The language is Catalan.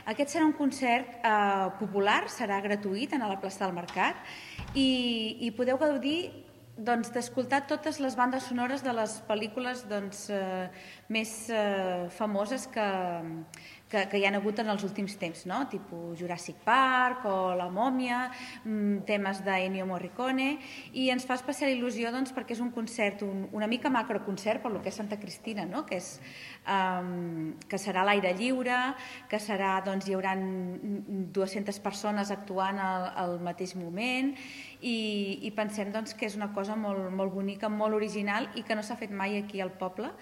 Aquest serà un concert popular, serà gratuït a la plaça del Mercat i podeu gaudir d'escoltar totes les bandes sonores de les pel·lícules més famoses que hi ha hagut en els últims temps, no? Tipus Jurassic Park o La Mòmia, temes d'Ennio Morricone, i ens fa especial il·lusió perquè és un concert, una mica macroconcert per lo que és Santa Cristina, no? Que serà a l'aire lliure, que serà, hi haurà 200 persones actuant al mateix moment, i pensem que és una cosa molt bonica, molt original i que no s'ha fet mai aquí al poble,